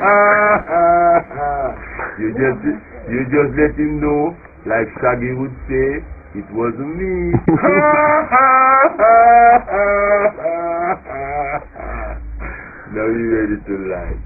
You just let him know, like Shaggy would say, it wasn't me. Now you ready to lie.